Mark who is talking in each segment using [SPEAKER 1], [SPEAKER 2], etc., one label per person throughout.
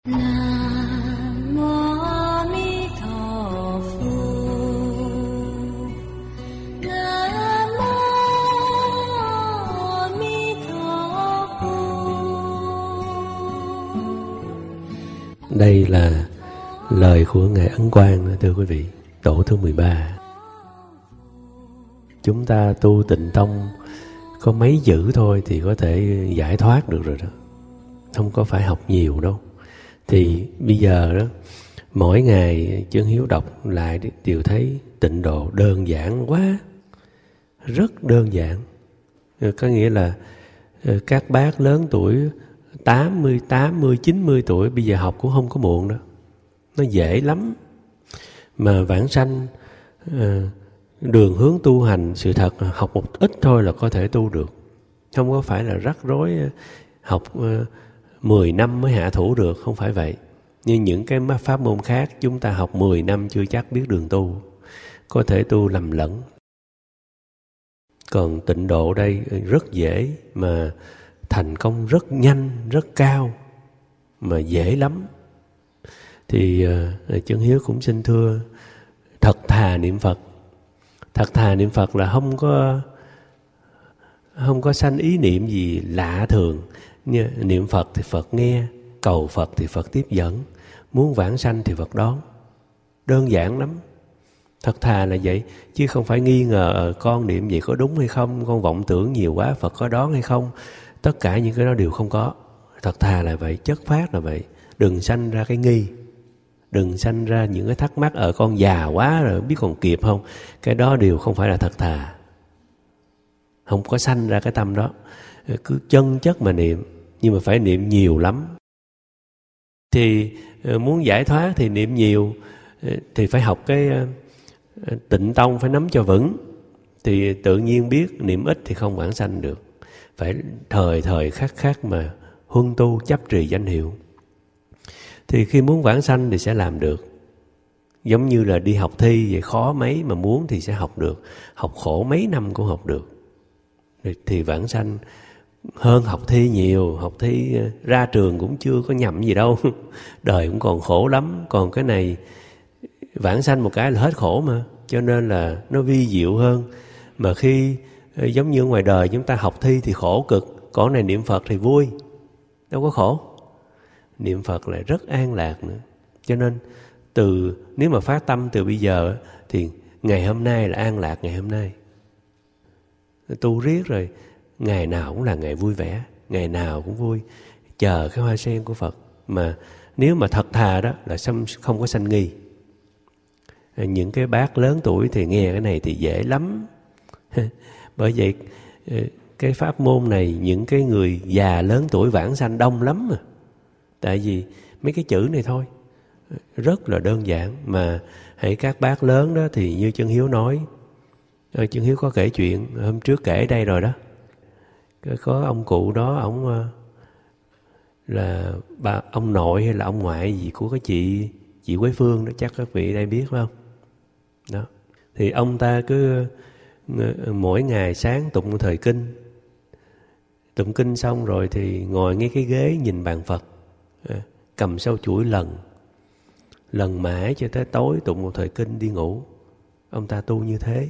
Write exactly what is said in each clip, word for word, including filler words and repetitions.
[SPEAKER 1] Nam mô A Di Đà Phật. Nam mô A Di Đà Phật.
[SPEAKER 2] Đây là lời của Ngài Ấn Quang, thưa quý vị, tổ thứ mười ba. Chúng ta tu Tịnh Tông có mấy chữ thôi thì có thể giải thoát được rồi đó. Không có phải học nhiều đâu. Thì bây giờ đó, mỗi ngày Chân Hiếu đọc lại đều thấy tịnh độ đơn giản quá. Rất đơn giản. Có nghĩa là các bác lớn tuổi tám mươi, tám mươi, chín mươi tuổi bây giờ học cũng không có muộn đâu. Nó dễ lắm. Mà vãng sanh, đường hướng tu hành, sự thật học một ít thôi là có thể tu được. Không có phải là rắc rối học mười năm mới hạ thủ được, không phải vậy. Nhưng những cái pháp môn khác chúng ta học mười năm chưa chắc biết đường tu. Có thể tu lầm lẫn. Còn tịnh độ đây rất dễ mà thành công rất nhanh, rất cao, mà dễ lắm. Thì uh, Chân Hiếu cũng xin thưa, thật thà niệm Phật. Thật thà niệm Phật là không có không có sanh ý niệm gì lạ thường. Như niệm Phật thì Phật nghe, cầu Phật thì Phật tiếp dẫn, muốn vãng sanh thì Phật đón. Đơn giản lắm. Thật thà là vậy, chứ không phải nghi ngờ con niệm vậy có đúng hay không, con vọng tưởng nhiều quá Phật có đón hay không. Tất cả những cái đó đều không có. Thật thà là vậy, chất phát là vậy. Đừng sanh ra cái nghi, đừng sanh ra những cái thắc mắc ở con già quá rồi biết còn kịp không. Cái đó đều không phải là thật thà. Không có sanh ra cái tâm đó. Cứ chân chất mà niệm, nhưng mà phải niệm nhiều lắm. Thì muốn giải thoát thì niệm nhiều, thì phải học cái Tịnh Tông, phải nắm cho vững. Thì tự nhiên biết niệm ít thì không vãng sanh được. Phải thời thời khắc khắc mà huân tu chấp trì danh hiệu. Thì khi muốn vãng sanh thì sẽ làm được. Giống như là đi học thi vậy, khó mấy mà muốn thì sẽ học được. Học khổ mấy năm cũng học được. Thì vãng sanh hơn học thi nhiều. Học thi ra trường cũng chưa có nhậm gì đâu. Đời cũng còn khổ lắm. Còn cái này vãng sanh một cái là hết khổ mà. Cho nên là nó vi diệu hơn. Mà khi giống như ngoài đời chúng ta học thi thì khổ cực. Còn này niệm Phật thì vui, đâu có khổ. Niệm Phật lại rất an lạc nữa. Cho nên từ nếu mà phát tâm từ bây giờ thì ngày hôm nay là an lạc ngày hôm nay. Tu riết rồi ngày nào cũng là ngày vui vẻ, ngày nào cũng vui, chờ cái hoa sen của Phật. Mà nếu mà thật thà đó là không có sanh nghi. Những cái bác lớn tuổi thì nghe cái này thì dễ lắm. Bởi vậy cái pháp môn này những cái người già lớn tuổi vãng sanh đông lắm mà. Tại vì mấy cái chữ này thôi rất là đơn giản. Mà hãy các bác lớn đó thì như Chân Hiếu nói, Chân Hiếu có kể chuyện hôm trước kể đây rồi đó. Có ông cụ đó, ông là bà, ông nội hay là ông ngoại gì của cái chị chị Quế Phương đó, chắc các vị đây biết phải không? Đó. Thì ông ta cứ mỗi ngày sáng tụng thời kinh. Tụng kinh xong rồi thì ngồi ngay cái ghế nhìn bàn Phật, cầm sâu chuỗi lần. Lần mãi cho tới tối tụng một thời kinh đi ngủ. Ông ta tu như thế.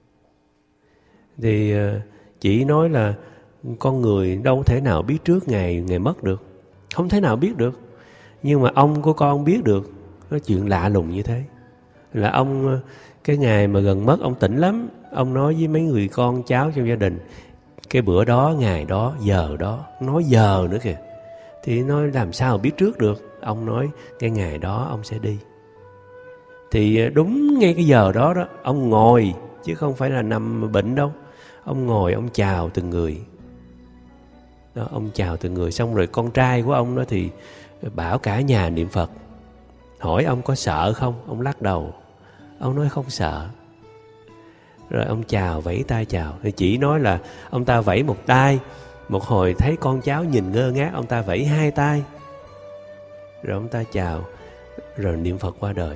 [SPEAKER 2] Thì chỉ nói là con người đâu thể nào biết trước ngày ngày mất được. Không thể nào biết được. Nhưng mà ông của con biết được. Nói chuyện lạ lùng như thế. Là ông, cái ngày mà gần mất ông tỉnh lắm. Ông nói với mấy người con cháu trong gia đình, cái bữa đó, ngày đó, giờ đó. Nói giờ nữa kìa. Thì nói làm sao biết trước được. Ông nói cái ngày đó ông sẽ đi. Thì đúng ngay cái giờ đó đó, ông ngồi, chứ không phải là nằm bệnh đâu. Ông ngồi, ông chào từng người. Đó, ông chào từng người. Xong rồi con trai của ông đó thì bảo cả nhà niệm Phật. Hỏi ông có sợ không? Ông lắc đầu. Ông nói không sợ. Rồi ông chào, vẫy tay chào. Thì chỉ nói là ông ta vẫy một tay. Một hồi thấy con cháu nhìn ngơ ngác, ông ta vẫy hai tay. Rồi ông ta chào. Rồi niệm Phật qua đời.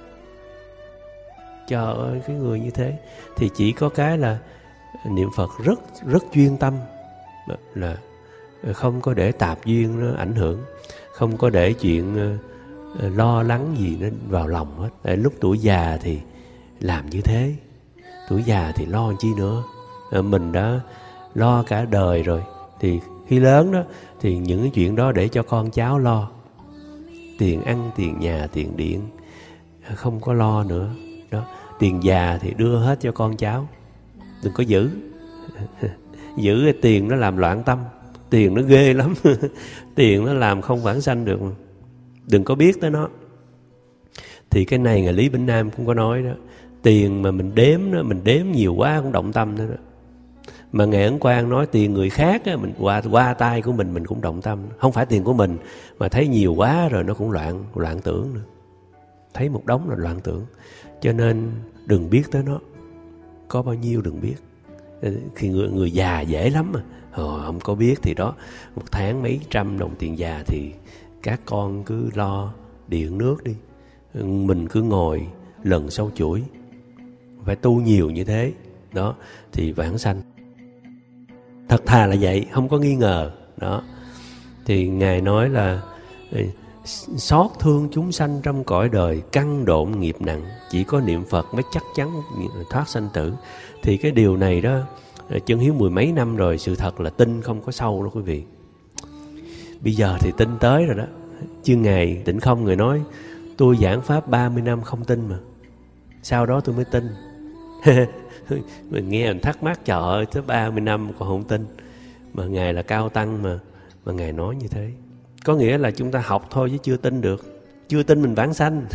[SPEAKER 2] Trời ơi, cái người như thế. Thì chỉ có cái là niệm Phật rất rất chuyên tâm, là không có để tạp duyên nó ảnh hưởng. không có để chuyện uh, lo lắng gì nó vào lòng hết. Tại lúc tuổi già thì làm như thế, tuổi già thì lo chi nữa. uh, Mình đã lo cả đời rồi, thì khi lớn đó thì những cái chuyện đó để cho con cháu lo. Tiền ăn, tiền nhà, tiền điện không có lo nữa đó. Tiền già thì đưa hết cho con cháu, đừng có giữ. Giữ cái tiền nó làm loạn tâm, tiền nó ghê lắm. Tiền nó làm không vãng sanh được, đừng có biết tới nó. Thì cái này Ngài Lý Bỉnh Nam cũng có nói đó, tiền mà mình đếm đó, mình đếm nhiều quá cũng động tâm nữa đó. Mà Ngài Ấn Quang nói tiền người khác á, mình qua qua tay của mình mình cũng động tâm. Không phải tiền của mình, mà thấy nhiều quá rồi nó cũng loạn loạn tưởng nữa. Thấy một đống là loạn tưởng. Cho nên đừng biết tới nó. Có bao nhiêu đừng biết. Khi người, người già dễ lắm mà. Ờ, không có biết thì đó, một tháng mấy trăm đồng tiền già thì các con cứ lo điện nước đi. Mình cứ ngồi lần sâu chuỗi. Phải tu nhiều như thế. Đó, thì vãng sanh. Thật thà là vậy, không có nghi ngờ. Đó. Thì Ngài nói là xót thương chúng sanh trong cõi đời, căn độn nghiệp nặng, chỉ có niệm Phật mới chắc chắn thoát sanh tử. Thì cái điều này đó, Chân Hiếu mười mấy năm rồi, sự thật là tin không có sâu đó quý vị. Bây giờ thì tin tới rồi đó. Chứ Ngài Tịnh Không Người nói tôi giảng Pháp ba mươi năm không tin mà, sau đó tôi mới tin. Mình nghe mình thắc mắc, trời ơi, tới ba mươi năm còn không tin. Mà Ngài là cao tăng mà, mà Ngài nói như thế. Có nghĩa là chúng ta học thôi chứ chưa tin được. Chưa tin mình vãng sanh.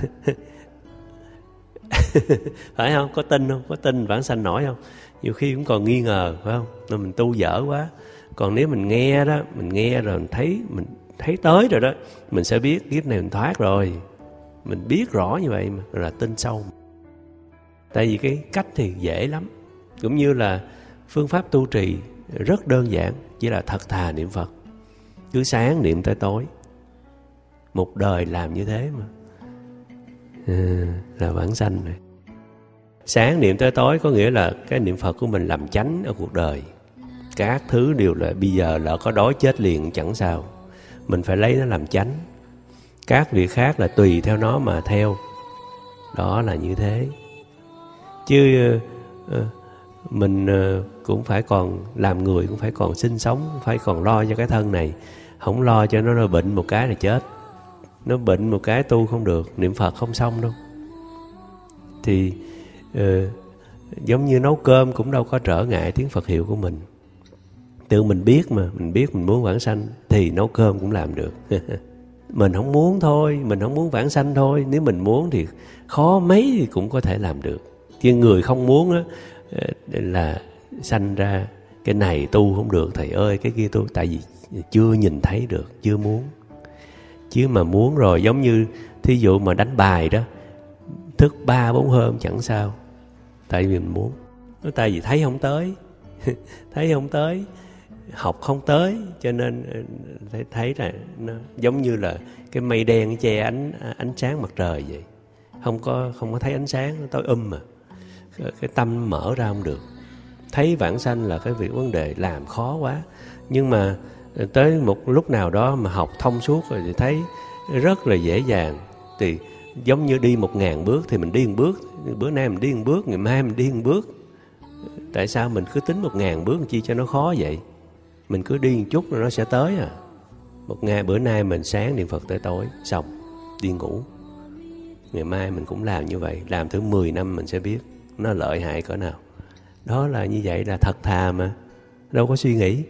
[SPEAKER 2] Phải không? Có tin không? Có tin vãng sanh nổi không? Nhiều khi cũng còn nghi ngờ, phải không? Nên mình tu dở quá. Còn nếu mình nghe đó, mình nghe rồi mình thấy, mình thấy tới rồi đó, mình sẽ biết kiếp này mình thoát rồi. Mình biết rõ như vậy mà, rồi là tin sâu. Tại vì cái cách thì dễ lắm. Cũng như là phương pháp tu trì rất đơn giản, chỉ là thật thà niệm Phật. Cứ sáng niệm tới tối. Một đời làm như thế mà. À, là vãng sanh rồi. Sáng niệm tới tối có nghĩa là cái niệm Phật của mình làm chánh ở cuộc đời. Các thứ đều là bây giờ là có đói chết liền chẳng sao. Mình phải lấy nó làm chánh. Các việc khác là tùy theo nó mà theo. Đó là như thế. Chứ uh, uh, mình uh, cũng phải còn làm người, cũng phải còn sinh sống, phải còn lo cho cái thân này. Không lo cho nó, nó bệnh một cái là chết. Nó bệnh một cái tu không được, niệm Phật không xong đâu. Thì uh, giống như nấu cơm cũng đâu có trở ngại tiếng Phật hiệu của mình. Tự mình biết mà, mình biết mình muốn vãng sanh thì nấu cơm cũng làm được. Mình không muốn thôi, mình không muốn vãng sanh thôi. Nếu mình muốn thì khó mấy thì cũng có thể làm được. Chứ người không muốn á, là sanh ra cái này tu không được thầy ơi, cái kia tu. Tại vì chưa nhìn thấy được, chưa muốn. Chứ mà muốn rồi, giống như thí dụ mà đánh bài đó, thức ba bốn hôm chẳng sao. Tại vì mình muốn. Tại vì thấy không tới. Thấy không tới, học không tới, cho nên thấy là nó giống như là cái mây đen che ánh ánh sáng mặt trời vậy. Không có không có thấy ánh sáng, nó tối um mà. Cái tâm mở ra không được. Thấy vãng sanh là cái việc vấn đề làm khó quá. Nhưng mà tới một lúc nào đó mà học thông suốt rồi thì thấy rất là dễ dàng. Thì giống như đi một ngàn bước thì mình đi một bước. Bữa nay mình đi một bước, ngày mai mình đi một bước. Tại sao mình cứ tính một ngàn bước chi cho nó khó vậy? Mình cứ đi một chút rồi nó sẽ tới à. Một ngày bữa nay mình sáng niệm Phật tới tối, xong, đi ngủ. Ngày mai mình cũng làm như vậy. Làm thử mười năm mình sẽ biết nó lợi hại cỡ nào. Đó là như vậy, là thật thà mà. Đâu có suy nghĩ.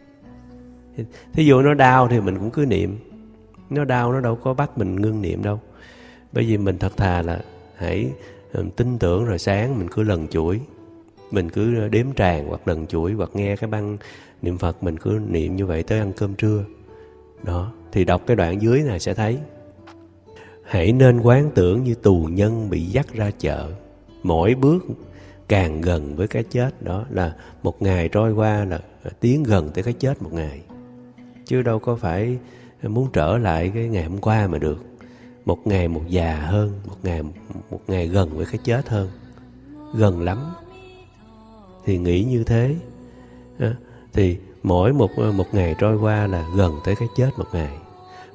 [SPEAKER 2] Thí dụ nó đau thì mình cũng cứ niệm. Nó đau nó đâu có bắt mình ngưng niệm đâu. Bởi vì mình thật thà là hãy tin tưởng rồi sáng mình cứ lần chuỗi. Mình cứ đếm tràng hoặc lần chuỗi, hoặc nghe cái băng niệm Phật mình cứ niệm như vậy tới ăn cơm trưa. Đó, thì đọc cái đoạn dưới này sẽ thấy. Hãy nên quán tưởng như tù nhân bị dắt ra chợ. Mỗi bước càng gần với cái chết. Đó là một ngày trôi qua là tiến gần tới cái chết một ngày. Chứ đâu có phải muốn trở lại cái ngày hôm qua mà được. Một ngày một già hơn, một ngày một ngày gần với cái chết hơn. Gần lắm. Thì nghĩ như thế. Thì mỗi một, một ngày trôi qua là gần tới cái chết một ngày.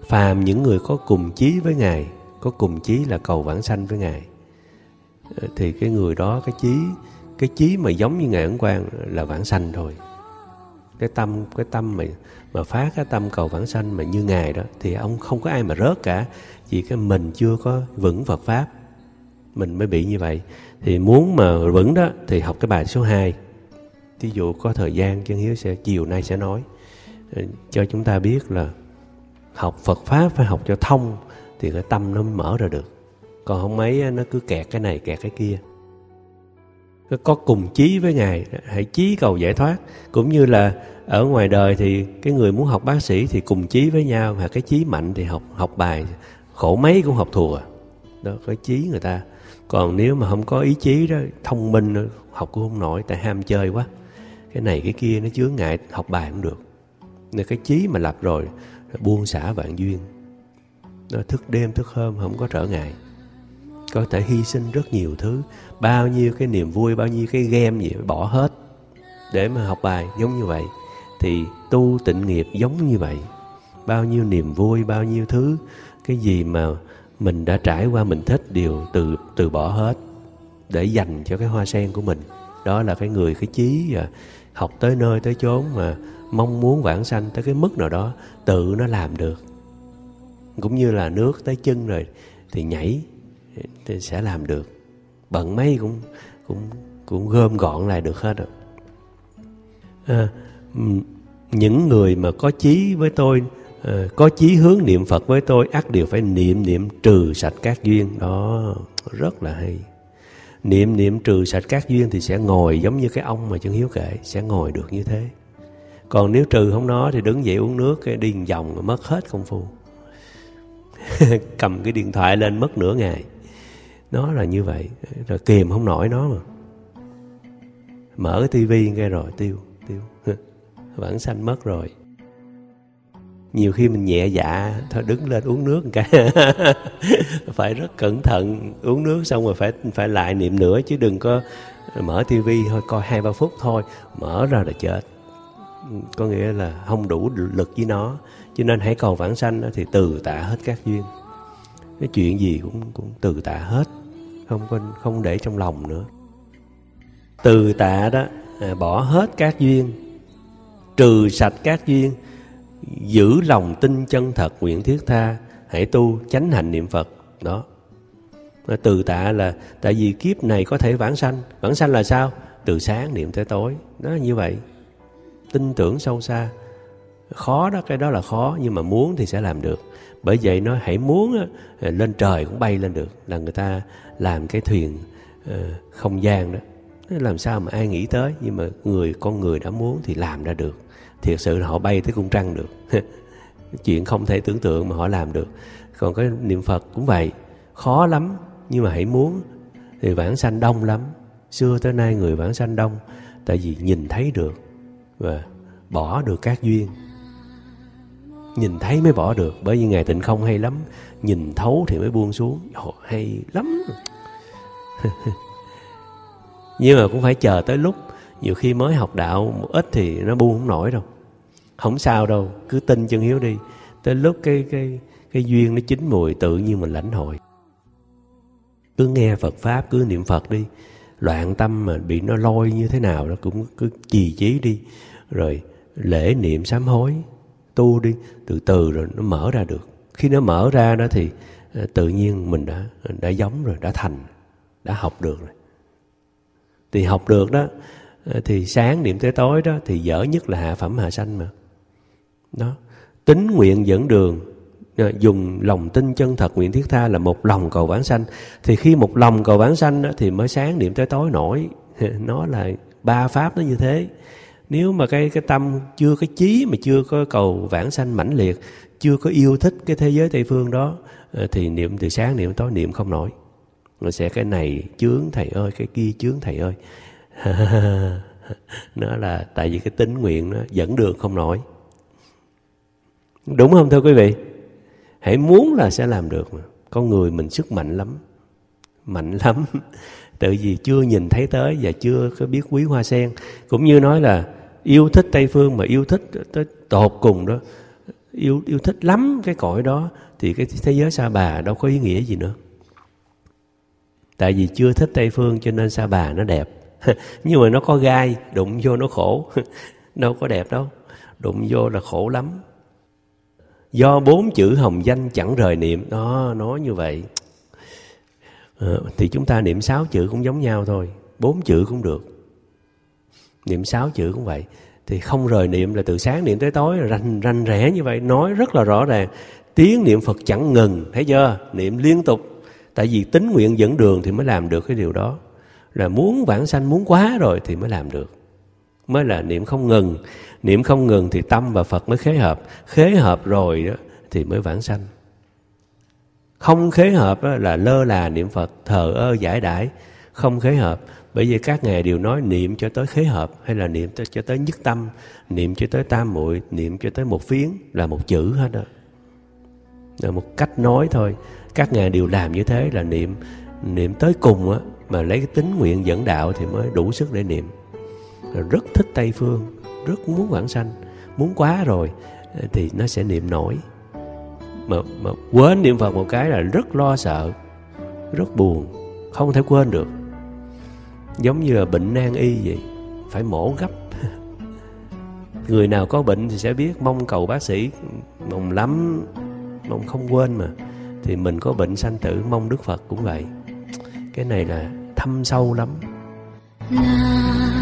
[SPEAKER 2] phàm những người có cùng chí với Ngài, có cùng chí là cầu vãng sanh với Ngài, thì cái người đó cái chí cái chí mà giống như Ngài Ấn Quang là vãng sanh thôi. Cái tâm cái tâm mà mà phát cái tâm cầu vãng sanh mà như Ngài đó thì ông không có ai mà rớt cả, chỉ cái mình chưa có vững Phật pháp mình mới bị như vậy. Thì muốn mà vững đó thì học cái bài số hai. Ví dụ có thời gian Chân Hiếu sẽ chiều nay sẽ nói cho chúng ta biết là học Phật pháp phải học cho thông thì cái tâm nó mới mở ra được. Còn không mấy nó cứ kẹt cái này kẹt cái kia. Có cùng chí với Ngài, hãy chí cầu giải thoát. Cũng như là ở ngoài đời thì cái người muốn học bác sĩ thì cùng chí với nhau, hoặc cái chí mạnh thì học học bài khổ mấy cũng học thùa. Đó, cái chí người ta. Còn nếu mà không có ý chí đó, thông minh học cũng không nổi, tại ham chơi quá. Cái này cái kia nó chướng ngại, học bài không được. Nên cái chí mà lập rồi, buông xả vạn duyên. Nó thức đêm thức hôm không có trở ngại. Có thể hy sinh rất nhiều thứ, bao nhiêu cái niềm vui, bao nhiêu cái game gì bỏ hết để mà học bài giống như vậy. Thì tu tịnh nghiệp giống như vậy. Bao nhiêu niềm vui, bao nhiêu thứ, cái gì mà mình đã trải qua mình thích đều từ từ bỏ hết để dành cho cái hoa sen của mình. Đó là cái người cái chí học tới nơi tới chốn mà mong muốn vãng sanh tới cái mức nào đó tự nó làm được. Cũng như là nước tới chân rồi thì nhảy thì sẽ làm được. Bận mấy cũng cũng cũng gom gọn lại được hết rồi. À, những người mà có chí với tôi, à, có chí hướng niệm Phật với tôi, ắt đều phải niệm niệm trừ sạch các duyên. Đó rất là hay. Niệm niệm trừ sạch các duyên thì sẽ ngồi giống như cái ông mà Chân Hiếu kể, sẽ ngồi được như thế. Còn nếu trừ không nó thì đứng dậy uống nước cái đi vòng mất hết công phu. Cầm cái điện thoại lên mất nửa ngày. Nó là như vậy, rồi kìm không nổi nó mà. Mở cái tivi nghe rồi tiêu tiêu vãng sanh mất rồi. Nhiều khi mình nhẹ dạ thôi đứng lên uống nước một cái. Phải rất cẩn thận, uống nước xong rồi phải phải lại niệm nữa, chứ đừng có mở tivi thôi coi hai ba phút thôi, mở ra là chết. Có nghĩa là không đủ lực với nó. Cho nên hãy cầu vãng sanh thì từ tạ hết các duyên. Cái chuyện gì cũng cũng từ tạ hết, không có không để trong lòng nữa. Từ tạ đó, à, bỏ hết các duyên, trừ sạch các duyên, giữ lòng tin chân thật nguyện thiết tha, hãy tu chánh hạnh niệm Phật. Đó. Từ tạ là tại vì kiếp này có thể vãng sanh. Vãng sanh là sao? Từ sáng niệm tới tối. Đó là như vậy. Tin tưởng sâu xa. Khó đó, cái đó là khó, nhưng mà muốn thì sẽ làm được. Bởi vậy nó hãy muốn lên trời cũng bay lên được. Là người ta làm cái thuyền uh, không gian đó. Làm sao mà ai nghĩ tới, nhưng mà người con người đã muốn thì làm ra được. Thiệt sự là họ bay tới cung trăng được. Chuyện không thể tưởng tượng mà họ làm được. Còn cái niệm Phật cũng vậy, khó lắm, nhưng mà hãy muốn thì vãng sanh đông lắm. Xưa tới nay người vãng sanh đông, tại vì nhìn thấy được và bỏ được các duyên. Nhìn thấy mới bỏ được. Bởi vì Ngài Tịnh Không hay lắm, nhìn thấu thì mới buông xuống. Ồ, hay lắm. Nhưng mà cũng phải chờ tới lúc. Nhiều khi mới học đạo một ít thì nó buông không nổi đâu. Không sao đâu, cứ tin Chân Hiếu đi. Tới lúc cái cái cái duyên nó chín mùi, tự nhiên mình lãnh hội. Cứ nghe Phật pháp, cứ niệm Phật đi. Loạn tâm mà bị nó lôi như thế nào đó cũng cứ trì trí đi. Rồi lễ niệm sám hối, tu đi, từ từ rồi nó mở ra được. Khi nó mở ra đó thì tự nhiên mình đã đã giống rồi, đã thành, đã học được rồi. Thì học được đó, thì sáng niệm tới tối đó thì dở nhất là hạ phẩm hạ sanh mà. Đó, tín nguyện dẫn đường, dùng lòng tin chân thật nguyện thiết tha là một lòng cầu vãng sanh. Thì khi một lòng cầu vãng sanh đó, thì mới sáng niệm tới tối nổi. Nó là ba pháp nó như thế. Nếu mà cái cái tâm chưa cái chí mà chưa có cầu vãng sanh mãnh liệt, chưa có yêu thích cái thế giới Tây phương đó, thì niệm từ sáng niệm tối niệm không nổi. Nó sẽ cái này chướng thầy ơi, cái kia chướng thầy ơi. Nó là tại vì cái tín nguyện nó dẫn đường không nổi. Đúng không thưa quý vị? Hãy muốn là sẽ làm được mà. Con người mình sức mạnh lắm. Mạnh lắm. Tại vì chưa nhìn thấy tới và chưa có biết quý hoa sen. Cũng như nói là yêu thích Tây phương mà yêu thích tới tột cùng đó, yêu yêu thích lắm cái cõi đó, thì cái thế giới Sa Bà đâu có ý nghĩa gì nữa. Tại vì chưa thích Tây Phương cho nên Sa Bà nó đẹp. Nhưng mà nó có gai, đụng vô nó khổ. Đâu có đẹp đâu, đụng vô là khổ lắm. Do bốn chữ hồng danh chẳng rời niệm. Đó, nói như vậy. À, thì chúng ta niệm sáu chữ cũng giống nhau thôi, bốn chữ cũng được, niệm sáu chữ cũng vậy. Thì không rời niệm là từ sáng niệm tới tối, rành rành rẽ như vậy, nói rất là rõ ràng. Tiếng niệm Phật chẳng ngừng, thấy chưa? Niệm liên tục. Tại vì tín nguyện dẫn đường thì mới làm được cái điều đó. Là muốn vãng sanh, muốn quá rồi thì mới làm được. Mới là niệm không ngừng. Niệm không ngừng thì tâm và Phật mới khế hợp. Khế hợp rồi đó thì mới vãng sanh. Không khế hợp là lơ là niệm Phật, thờ ơ giải đãi. Không khế hợp. Bởi vì các ngài đều nói niệm cho tới khế hợp, hay là niệm cho tới nhất tâm, niệm cho tới tam muội, niệm cho tới một phiến, là một chữ hết đó. Là một cách nói thôi. Các ngài đều làm như thế, là niệm niệm tới cùng á, mà lấy cái tín nguyện dẫn đạo thì mới đủ sức để niệm. Rất thích Tây Phương, rất muốn vãng sanh, muốn quá rồi thì nó sẽ niệm nổi. Mà, mà quên niệm Phật một cái là rất lo sợ, rất buồn, không thể quên được. Giống như là bệnh nan y vậy, phải mổ gấp. Người nào có bệnh thì sẽ biết, mong cầu bác sĩ, mong lắm, mong không quên mà. Thì mình có bệnh sanh tử, mong Đức Phật cũng vậy. Cái này là thâm sâu lắm.
[SPEAKER 1] La